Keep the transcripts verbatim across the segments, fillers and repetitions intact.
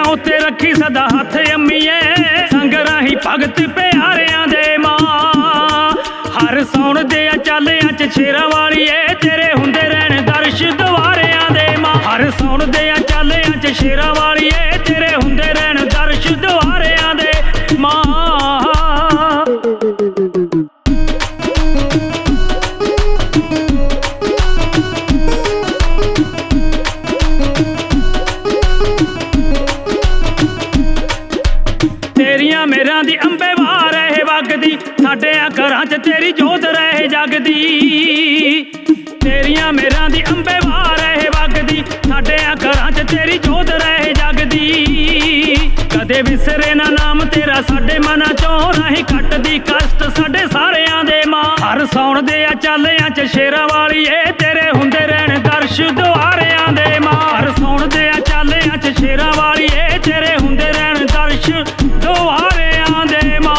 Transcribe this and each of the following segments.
उत्ते रखी सदा हथ अम्मीए संग राही भगत प्यारियां दे मां। हर सौण दे चालियां च शेरां वालीए तेरे हुंदे रहण दर्श दुआरियां दे मां। हर सौण दे चालियां च शेरां वालीए तेरे हुंदे रहण दर्श दुआरियां दे मां। तेरियां मेरां दी अंबे वार रहे वगदी साडे घरां च तेरी जोत रहे जगदी। तेरियां मेरां दी अंबे वार रहे वगदी साडे घरां च तेरी जोत रहे जगदी। कदे विसरे ना नाम तेरा साडे मनां चों नहीं कटदी कष्ट साडे सारियां दे मां। हर सौण दे चालियां च शेरां वालीए तेरे हुंदे रहण दर्श दुआरियां दे मां। हर सौण दे चालियां च शेरां वालीए तेरे हुंदे रहण दर्श दुआरियां दे मां।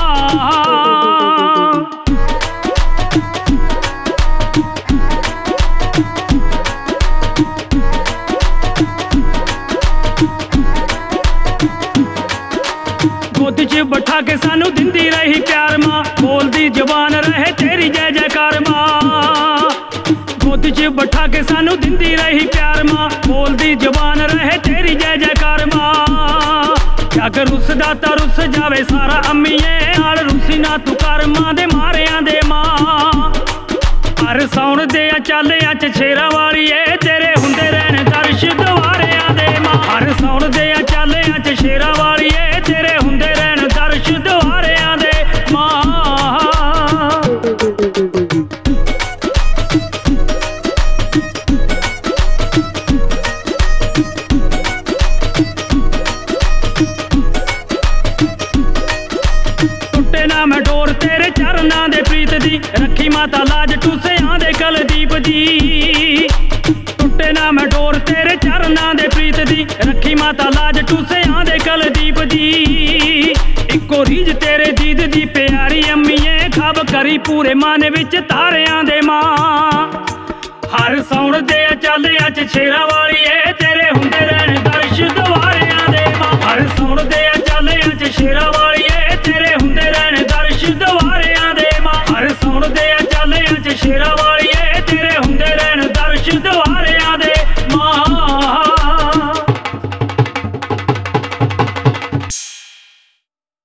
गोद च बैठा के सानू दिंदी रही प्यार मां बोलदी जबान रहे तेरी जय जयकार मां। गोद च बैठा के सानू दिंदी रही प्यार मां बोलदी जबान रहे तेरी जय जयकार मां। जग रुसदा तां रुस जावे सारा अम्मीए नाल रुसी ना तू कर मां दे मारियां दे मां। हर सौण दे चालियां च शेरां वालीए तेरे हुंदे रहण दर्श दुआरियां दे मां। हर सौण दे चालियां च शेरां वालीए तेरे हुंदे रहण दर्श दुआरियां दे मां। मैं डोर तेरे चरना दे प्रीत दी रखी माता लाज टूसियां दे कलदीप दी। टुटे ना मैं डोर तेरे चरना दे प्रीत दी रखी माता लाज टूसियां दे कलदीप दी। इको रीज तेरे दीद दी प्यारी अम्मीए खब करी पूरे मन विच तारियां दे मां। हर सौण दे चालियां च शेरां वालीए तेरे हुंदे रहण दर्श दुआरियां दे मां। हर सौण दे चालियां च शेरां